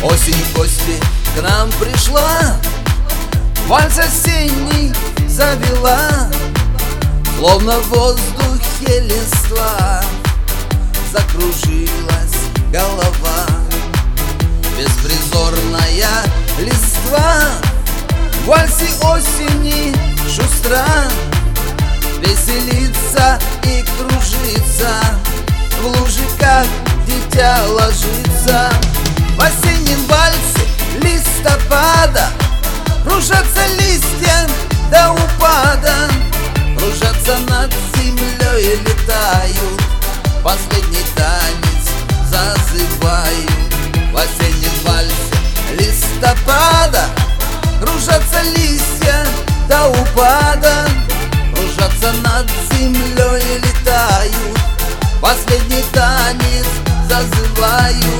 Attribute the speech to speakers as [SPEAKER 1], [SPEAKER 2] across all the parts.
[SPEAKER 1] Осень в гости к нам пришла, вальс осенний завела, словно в воздухе листва закружилась голова. Беспризорная листва в вальсе осени шустра, веселится и кружится, в луже как дитя ложится. В осеннем вальсе листопада кружатся листья до упада, кружатся над землей и летают, последний танец зазываю. В осеннем вальсе листопада кружатся листья до упада, кружатся над землей и летают, последний танец зазываю.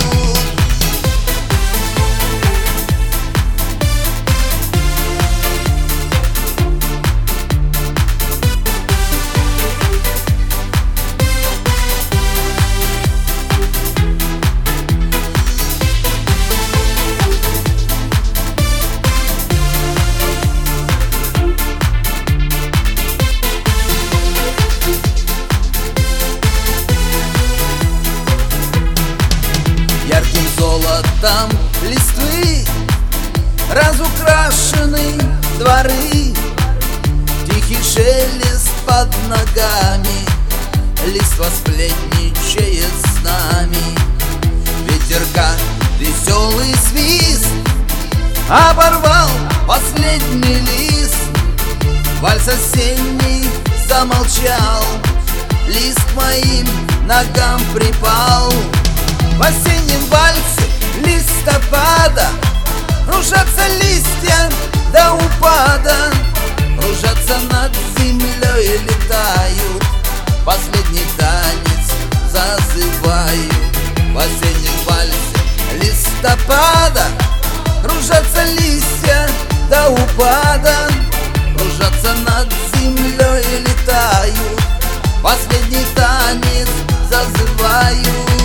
[SPEAKER 1] Ярким золотом листвы разукрашены дворы, тихий шелест под ногами, листва сплетничает с нами. Ветерка веселый свист оборвал последний лист, вальс осенний замолчал, лист к моим ногам припал. В осеннем вальсе листопада кружатся листья до упада, кружатся над землей и летают, последний танец зазываю. В осеннем вальсе листопада кружатся листья до упада, кружатся над землей и летают, последний танец зазываю.